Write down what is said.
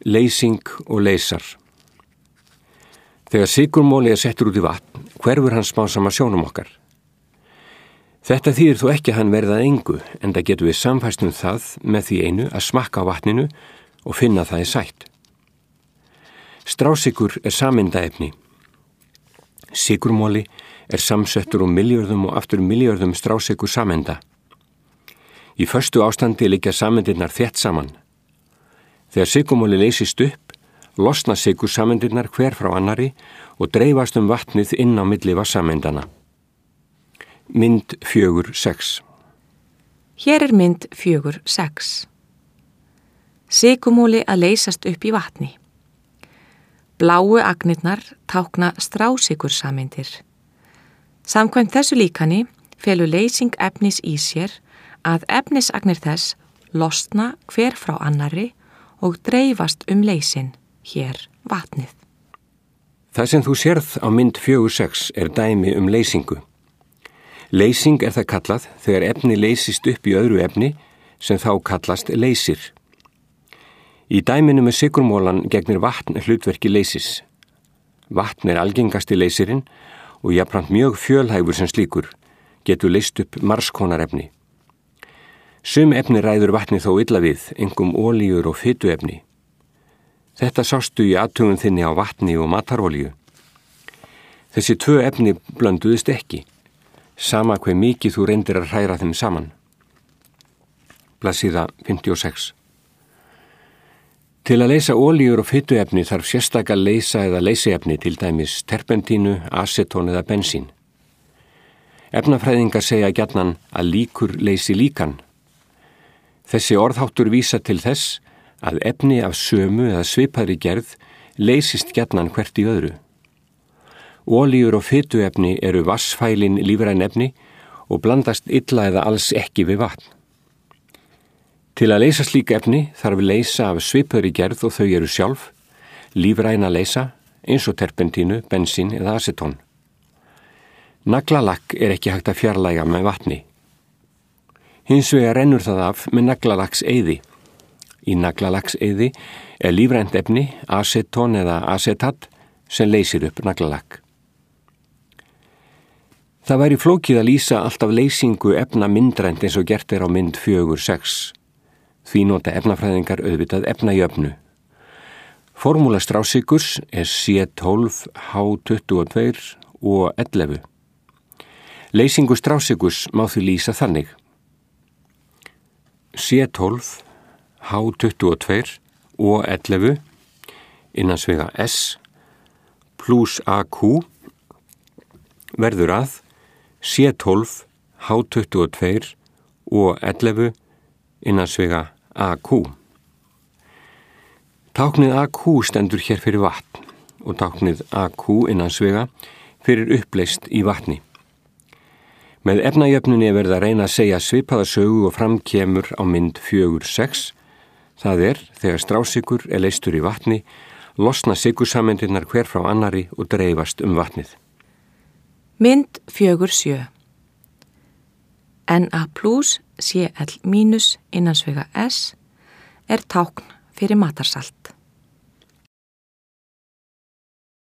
Leysing og leysar. Þegar sykurmóli settur út í vatn, hverfur hann smásama sjónum okkar. Þetta þýðir þó ekki að hann verði að engu, enda getum við samfæst það með því einu að smakka á vatninu og finna það sætt. Strásykur sameindaefni. Sykurmóli samsettur milljörðum og aftur milljörðum strásykur sameinda. Í föstu ástandi liggja sameindirnar þétt saman. Þegar sykurmóli leysist upp, losna sykursameindirnar hver frá annarri og dreifast vatnið inn á milli vatnssameindana. Mynd 4.6. Hér mynd 4.6. Sykurmóli að leysast upp í vatni. Bláu agnirnar tákna strásykursameindir. Samkvæmt þessu líkani felur leysing efnis í sér að efnisagnir þess losna hver frá annarri og dreifast leysin, hér vatnið. Það sem þú sérð á mynd 4.6 dæmi leysingu. Leysing það kallað þegar efni leysist upp í öðru efni sem þá kallast leysir. Í dæminu með sykurmólan gegnir vatn hlutverki leysis. Vatn algengasti leysirinn og jafnframt mjög fjölhæfur sem slíkur, getur leyst upp margskonar efni. Sum efni ræður vatni þó illa við, einkum olíur og fituefni. Þetta sástu í athugun þinni á vatni og matarolíu. Þessi tvö efni blönduðust ekki, sama hve mikið þú reyndir að hræra þeim saman. Blaðsíða 56. Til að leysa olíur og fituefni þarf sérstaka leysa eða leysiefni, til dæmis terpentínu, asetón eða bensín. Efnafræðingar segja gjarnan að líkur leysi líkan. Þessi orðháttur vísa til þess að efni af sömu eða svipaðri gerð leysist gjarnan hvert í öðru. Olíur og fituefni vatnsfælin lífræn efni og blandast illa eða alls ekki við vatn. Til að leysa slík efni þarf leysa af svipaðri gerð og þau sjálf, lífræna leysa eins og terpentínu, bensín eða asetón. Naglalakk ekki hægt að fjarlæga með vatni. Hins vegar rennur það af með naglalakkseyði. Í naglalakkseyði lífrænt efni, asetón eða asetat, sem leysir upp naglalakk. Það væri flókið að lýsa alltaf leysingu efna myndrænt eins og gert á mynd 4.6. Því nota efnafræðingar auðvitað efnajöfnu. Formúla strásykurs C12, H22 og 11. Leysingu strásykurs má því lýsa þannig. C12, H22 og 11 innansvega S plus AQ verður að C12, H22 og 11 innansvega AQ. Táknið AQ stendur hér fyrir vatn og táknið AQ innansvega fyrir uppleist í vatni. Með efnajöfnunni verða að reyna að segja svipaða sögu og fram kemur á mynd 4.6. Það þegar strásykur leystur í vatni, losna sykursameindirnar hver frá annari og dreifast vatnið. Mynd 4.7. Na plus Cl minus innansvega S tákn fyrir matarsalt.